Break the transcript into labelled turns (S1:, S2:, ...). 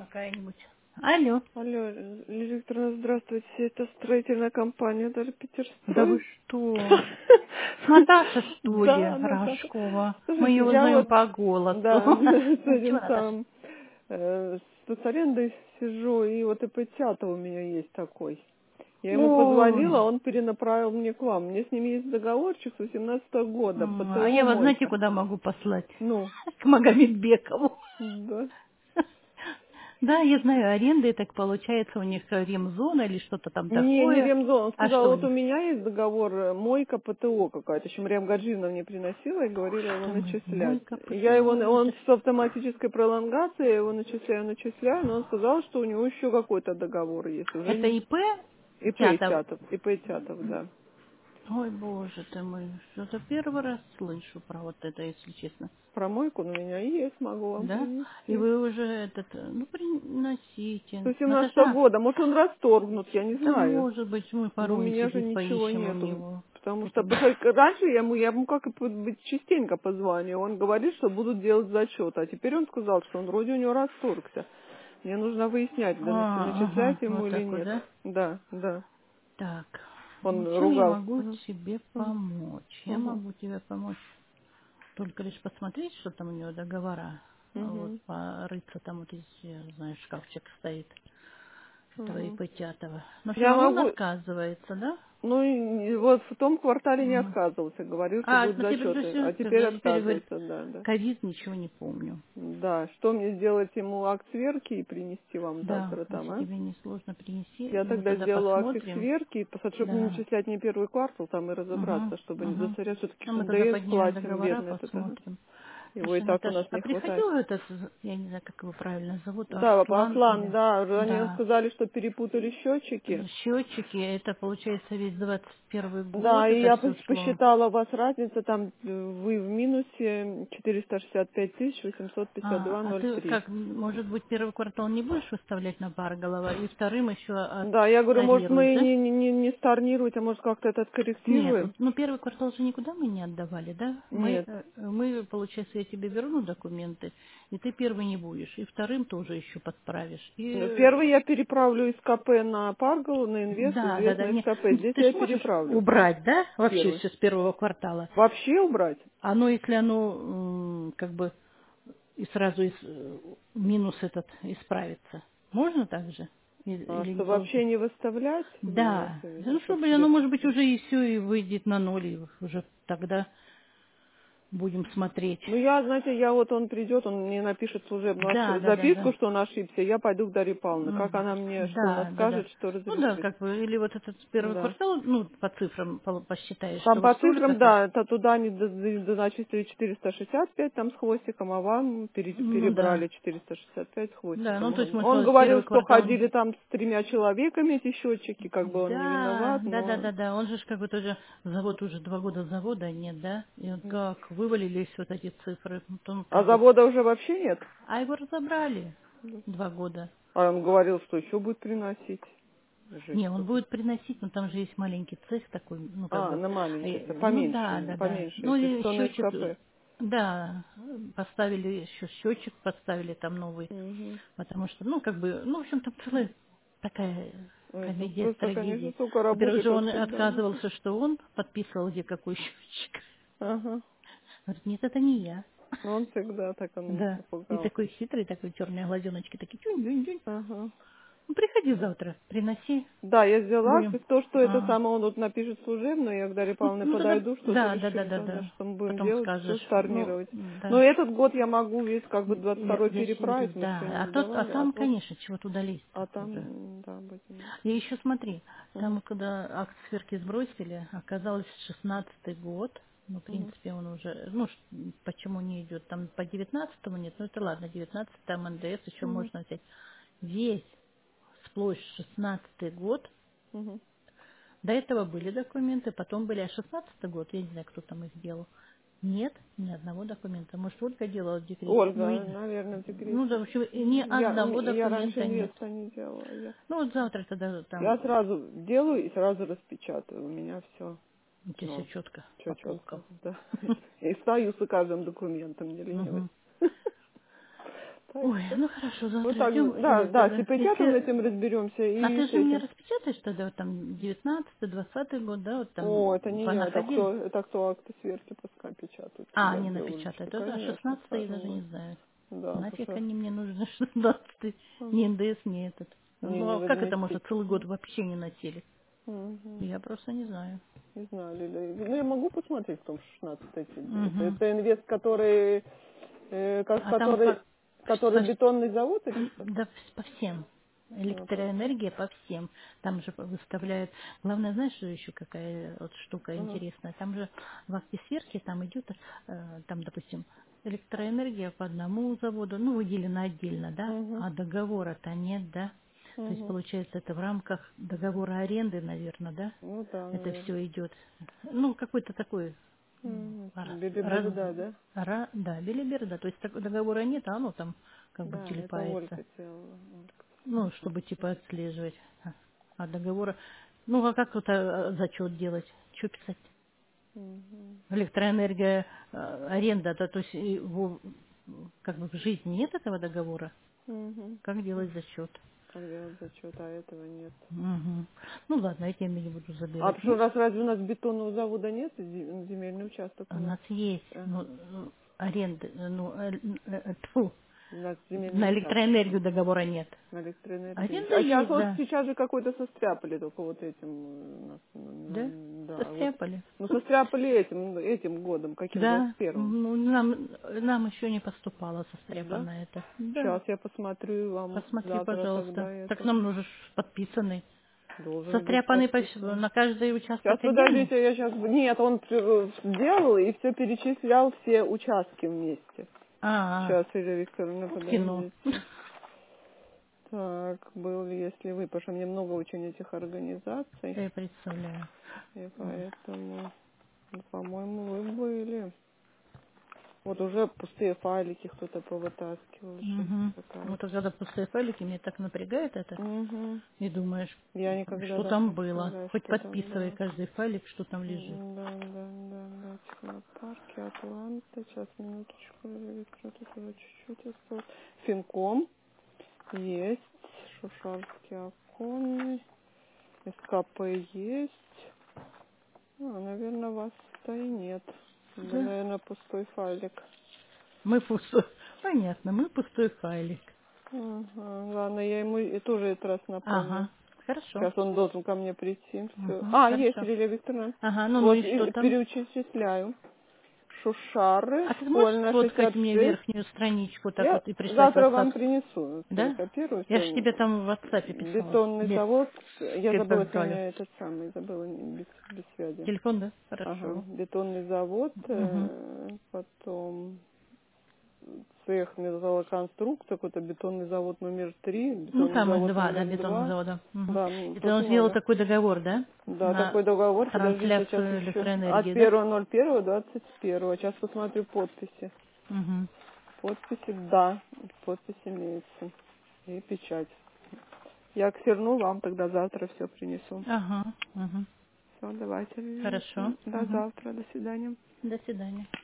S1: какая-нибудь. Алло.
S2: Алло, Лиза Викторовна, здравствуйте. Это строительная компания, даже
S1: Да вы
S2: Питерстрой.
S1: что? Наташа, что ли,
S2: Да, Наташа.
S1: Рожкова? Мы
S2: Слушайте,
S1: ее
S2: я
S1: знаем
S2: вот,
S1: по голосу.
S2: да, с
S1: Чего,
S2: этим
S1: Наташа?
S2: самым, с арендой сижу, и вот ИП-чат у меня есть такой. Я ему
S1: Ой.
S2: позвонила, он перенаправил мне к вам. Мне с ним есть договорчик с 18 года,
S1: А
S2: ПТО
S1: я вас знаете,
S2: «Мойка».
S1: куда могу послать?
S2: Ну,
S1: К Магомедбекову.
S2: да.
S1: Да, я знаю, аренды, так получается, у них ремзона или что-то там
S2: Не
S1: такое.
S2: ремзон. Он
S1: А
S2: сказал,
S1: что у
S2: вот у
S1: них?
S2: меня есть договор мойка ПТО какая-то. Еще Марьям Гаджиевна мне приносила и говорила его начислять.
S1: Мойка,
S2: Я его,
S1: ПТО,
S2: он
S1: это...
S2: с автоматической пролонгацией, я его начисляю, но он сказал, что у него еще какой-то договор есть. Уже
S1: Это
S2: не...
S1: ИП
S2: ИП
S1: Тятов?
S2: Тятов, да.
S1: Ой, боже ты мой, что-то первый раз слышу про вот это, если честно.
S2: Про мойку у меня есть, могу вам
S1: Да? И
S2: принести.
S1: вы уже этот, ну,
S2: С
S1: приносите.
S2: 18
S1: Наташа,
S2: года, может он расторгнут, я не
S1: да
S2: знаю.
S1: может быть, мы
S2: Но у меня
S1: пороемся
S2: же
S1: здесь,
S2: ничего
S1: поищем у
S2: нету.
S1: него.
S2: Потому что
S1: Потом.
S2: раньше я ему как и быть частенько позвоню. Он говорит, что будут делать зачет. А теперь он сказал, что он вроде у него расторгся. Мне нужно выяснять, да,
S1: Ага,
S2: начислять ему
S1: вот
S2: или
S1: так вот,
S2: нет.
S1: да?
S2: Да, да.
S1: Так, ну
S2: Он
S1: чем я
S2: ругался.
S1: могу тебе
S2: Мгм.
S1: помочь? Я
S2: Мгм.
S1: могу тебе помочь только лишь посмотреть, что там у него договора. Вот,
S2: Мгм.
S1: порыться там вот здесь, я знаю, шкафчик стоит. Этого
S2: Мгм.
S1: Ипатятова. Но все
S2: Я
S1: равно он
S2: могу,
S1: отказывается, да?
S2: ну, и вот в том квартале не
S1: Мгм.
S2: отказывался, говорил, что
S1: А,
S2: будут
S1: смотри,
S2: зачеты. А
S1: подожди,
S2: теперь
S1: теперь говорит,
S2: отказывается, да, да.
S1: ковид, ничего не помню.
S2: Да, что мне сделать ему акт сверки и принести вам
S1: Да,
S2: завтра там,
S1: если
S2: а?
S1: тебе не сложно принеси,
S2: Я
S1: мы
S2: тогда
S1: тогда
S2: сделаю акты
S1: посмотрим.
S2: сверки, чтобы не
S1: Да.
S2: начислять не первый квартал там и
S1: Угу,
S2: разобраться, чтобы не
S1: угу.
S2: засорять. Все-таки
S1: А
S2: с
S1: мы тогда
S2: НДС
S1: поднимем
S2: платим
S1: договора,
S2: верно этот. Ага.
S1: посмотрим.
S2: Его и
S1: Слушай,
S2: так у
S1: Наташ,
S2: нас
S1: а
S2: не хватает.
S1: приходил этот, я не знаю, как его правильно зовут,
S2: Да,
S1: Арслан
S2: Аслан,
S1: или...
S2: да, они
S1: Да,
S2: сказали, что перепутали счетчики.
S1: счетчики, это получается весь 21
S2: Да,
S1: год,
S2: и
S1: это
S2: я
S1: все шло.
S2: посчитала, у вас разница, там вы в минусе 465
S1: А ты
S2: 852,03.
S1: как, может быть, первый квартал не будешь выставлять на пар голова, и вторым еще
S2: Да, я говорю, может
S1: отторируешь,
S2: мы
S1: да?
S2: не старнировать, а может как-то это
S1: Нет,
S2: откорректируем?
S1: ну первый квартал же никуда мы не отдавали, да?
S2: Нет.
S1: Мы, получается, я тебе верну документы, и ты первый не будешь, и вторым тоже еще подправишь.
S2: Ну,
S1: И
S2: первый я переправлю из КП на Парголу, на Инвест,
S1: да,
S2: известно из
S1: не.
S2: КП.
S1: Ну,
S2: Здесь
S1: ты
S2: я
S1: же можешь
S2: переправлю
S1: убрать, да, вообще
S2: первый.
S1: все с первого квартала.
S2: Вообще убрать?
S1: Оно, если оно как бы и сразу минус этот исправится, можно так же?
S2: А
S1: Или не
S2: что вообще
S1: получится?
S2: не выставлять, вы имеете
S1: Да.
S2: в виду,
S1: Ну,
S2: чтоб
S1: чтобы оно,
S2: себе...
S1: может быть, уже и все, и выйдет на ноль, и уже тогда будем смотреть.
S2: Ну, я, знаете, он придет, он мне напишет служебную
S1: Да.
S2: записку, что он ошибся, я пойду к Дарье Павловне. Как она мне, что она
S1: Да.
S2: скажет, что
S1: Ну да,
S2: разрешить?
S1: как бы, или вот этот первый
S2: Да.
S1: квартал, ну, по цифрам посчитаешь,
S2: Там
S1: что
S2: по
S1: вот столько
S2: цифрам,
S1: то.
S2: да, это туда они начислили 465 там с хвостиком, а вам
S1: Ну да.
S2: перебрали 465 с
S1: Да, ну
S2: хвостиком.
S1: то есть мы
S2: Он
S1: сразу
S2: говорил,
S1: первый
S2: что
S1: квартал.
S2: ходили там с 3 человеками эти счетчики, как бы он не
S1: Да,
S2: виноват, но...
S1: Он же ж как бы тоже завод уже 2 года завода нет, да? И вот как вывалились вот эти цифры, потом
S2: А
S1: как бы.
S2: завода уже вообще нет?
S1: А его разобрали 2 года.
S2: А он говорил, что еще будет приносить. Жесть
S1: Не, он
S2: какая.
S1: будет приносить, но там же есть маленький цех такой, ну как
S2: А,
S1: бы,
S2: на маленький,
S1: ну да.
S2: поменьше,
S1: Ну и
S2: секционные
S1: счетчик,
S2: КП.
S1: да, поставили еще счетчик, поставили там новый,
S2: Угу.
S1: потому что, ну как бы, ну в общем там целая такая
S2: Ой, ну
S1: комедия с
S2: просто, конечно,
S1: трагедией.
S2: столько
S1: Во-первых
S2: работы,
S1: же
S2: как
S1: он
S2: всегда.
S1: отказывался, что он подписывал где какой счетчик.
S2: Ага.
S1: Говорит, нет, это не я.
S2: Ну, он всегда так он
S1: Да. И
S2: напугался.
S1: такой хитрый, такой черные глазеночки, такие тюнь-тюнь-тюнь.
S2: Ага.
S1: Ну приходи завтра, приноси,
S2: Да, я взяла
S1: будем.
S2: то, что это
S1: А.
S2: самое, он вот напишет служебную, я к Дарье Павловне
S1: Ну тогда,
S2: подойду, что-то
S1: да.
S2: решим тогда, что мы будем
S1: Потом
S2: делать, все
S1: скажешь, ну,
S2: stornировать. Но
S1: да.
S2: этот год я могу весь как бы
S1: Я
S2: 22-й
S1: же говорю,
S2: переправить, мы еще
S1: да.
S2: не
S1: А
S2: сдавали, а
S1: там,
S2: то,
S1: конечно, чего туда лезть-то уже.
S2: да, будем.
S1: И еще смотри, там
S2: Угу,
S1: когда акт сверки сбросили, оказалось 16-й год. Ну, в
S2: угу,
S1: принципе, он уже, ну, почему не идет, там по 19-му нет, ну это ладно, 19 там НДС еще
S2: угу,
S1: можно взять. Весь сплошь 16-й год,
S2: угу.
S1: до этого были документы, потом были, а 16-й год, я не знаю, кто там их делал. Нет ни одного документа. Может, Ольга делала в декрете? Ну,
S2: Ольга, наверное, в
S1: ну да,
S2: декрете.
S1: в общем, ни одного
S2: Я раньше
S1: документа нет.
S2: инвеста не делала.
S1: Ну, вот завтра тогда там
S2: Я сразу делаю и сразу распечатаю. У меня все,
S1: у тебя все
S2: ну,
S1: четко
S2: все
S1: по
S2: четко,
S1: полкам.
S2: да. И стою за каждым документом, не ленивый.
S1: Мгм.
S2: поставить.
S1: Ой, ну хорошо, завтра
S2: Вот так,
S1: ждем.
S2: да, с ипотеком
S1: Если...
S2: этим разберемся и
S1: А ты
S2: с
S1: же мне
S2: этим.
S1: распечатаешь тогда вот там 19-20 год, да, вот
S2: О,
S1: там
S2: это не я,
S1: понаходили?
S2: это кто акты сверки пускай печатают.
S1: А,
S2: Я
S1: они
S2: для Олечки,
S1: напечатают. А
S2: конечно,
S1: 16 я даже не
S2: сажу.
S1: знаю.
S2: Да, потому
S1: Нафиг
S2: что
S1: они мне нужны, 16 ни НДС, ни этот.
S2: не
S1: Ну, а как это
S2: возместить.
S1: можно целый год вообще не носили?
S2: Мгм.
S1: Я просто не знаю.
S2: Не знаю, Лиля. Ну, я могу посмотреть в том 16
S1: Угу.
S2: это инвест, который,
S1: А там как?
S2: который бетонный завод или что?
S1: Да, по всем.
S2: Ну, по всем.
S1: Электроэнергия по всем. Там же выставляют. Главное, знаешь, что еще какая вот штука
S2: Ага.
S1: интересная? Там же в акте сверки там идет, там, допустим, электроэнергия по одному заводу, ну, выделена отдельно, да,
S2: Угу.
S1: а договора-то нет, да. То есть,
S2: Угу.
S1: получается, это в рамках договора аренды, наверное, да?
S2: Ну да,
S1: Это
S2: наверное.
S1: все идет. Ну, какой-то такой
S2: Белиберда, да?
S1: да, белиберда. То есть договора нет, а оно там как бы
S2: Да, это
S1: телепается.
S2: Ольга делала.
S1: Ну, чтобы типа отслеживать. А договора... Ну, а как тут зачет делать? Что писать?
S2: Угу.
S1: Электроэнергия, аренда, да, то есть как бы в жизни нет этого договора?
S2: Угу.
S1: Как делать зачет?
S2: Как делать зачет, а этого нет.
S1: Угу. Ну ладно, я не буду
S2: А
S1: забирать.
S2: что, разве у нас бетонного завода нет? Земельный участок
S1: У
S2: у нас.
S1: нас есть
S2: Ага.
S1: ну, аренды, тьфу,
S2: У нас земельный
S1: на
S2: участок.
S1: электроэнергию договора нет.
S2: На электроэнергию.
S1: Аренда
S2: А сейчас
S1: есть,
S2: вот
S1: да.
S2: сейчас же какой-то состряпали только вот этим у нас,
S1: Да?
S2: да, вот.
S1: Состряпали.
S2: Ну состряпали этим годом, каким
S1: Да,
S2: 21-м.
S1: ну, нам еще не поступало
S2: Да?
S1: состряпано это. Да,
S2: Сейчас я посмотрю и вам
S1: посмотри,
S2: завтра
S1: пожалуйста.
S2: тогда
S1: Так
S2: это
S1: нам нужен подписанный.
S2: должен быть
S1: Состряпанный
S2: подписан.
S1: на каждый
S2: Сейчас
S1: участок отдельно?
S2: подождите, я сейчас нет, он сделал и все перечислял все участки вместе.
S1: А,
S2: Сейчас, Илья Викторовна,
S1: вот кино.
S2: подождите. Так, был ли, если вы, потому что мне много очень этих организаций,
S1: Я представляю.
S2: и поэтому, ну, по-моему, вы были. Вот уже пустые файлики кто-то повытаскивал. Жизнь
S1: Угу. Вот
S2: какая-то.
S1: когда пустые файлики, меня так напрягает это.
S2: Угу.
S1: И думаешь,
S2: Я никогда
S1: что
S2: даже
S1: там
S2: не
S1: было.
S2: представляю,
S1: Хоть
S2: что там
S1: подписывай
S2: было.
S1: каждый файлик, что там лежит.
S2: Да. Технопарки, Атланта. Сейчас, минуточку. Тут уже чуть-чуть осталось. Финком есть. Шушарский оконный. СКП есть. Наверное, вас-то и нет. Вы,
S1: Да.
S2: наверное, пустой файлик.
S1: Мы пустой. Понятно, мы пустой файлик.
S2: Ага, ладно, я ему и тоже этот раз напомню.
S1: Ага, хорошо.
S2: Сейчас он должен ко мне прийти. Все.
S1: Угу,
S2: Есть,
S1: хорошо.
S2: Лилия Викторовна.
S1: Ага, ну
S2: Вот,
S1: и что там?
S2: перечисляю. Шушары,
S1: А ты можешь
S2: Школьная,
S1: сфоткать мне
S2: 66.
S1: верхнюю страничку так
S2: Я
S1: вот и прислать в
S2: завтра вам
S1: WhatsApp?
S2: принесу.
S1: Да?
S2: Скопирую
S1: Я же
S2: все.
S1: тебе там в WhatsApp писала.
S2: Бетонный
S1: Без
S2: завод. Я забыла
S1: контроля.
S2: сегодня этот самый, забыла без связи.
S1: Телефон, да?
S2: Ага,
S1: Хорошо.
S2: бетонный завод,
S1: Угу.
S2: потом цех металлоконструкция, какой-то бетонный завод номер 3,
S1: Ну,
S2: бетонный
S1: там их
S2: завод
S1: два, да,
S2: номер
S1: бетонных
S2: 2.
S1: завода. Угу.
S2: Да,
S1: Это
S2: тут
S1: он сделал
S2: много.
S1: такой договор, да?
S2: Да,
S1: На
S2: такой договор, подождите, сейчас
S1: трансляцию
S2: еще. От
S1: электроэнергии, да?
S2: 1.01.21. Сейчас посмотрю подписи.
S1: Угу.
S2: Подписи, да, подпись имеется. И печать. Я ксерну вам тогда завтра все принесу.
S1: Ага. Угу.
S2: Все, давайте.
S1: Хорошо.
S2: До
S1: Угу.
S2: завтра, до свидания.
S1: До свидания.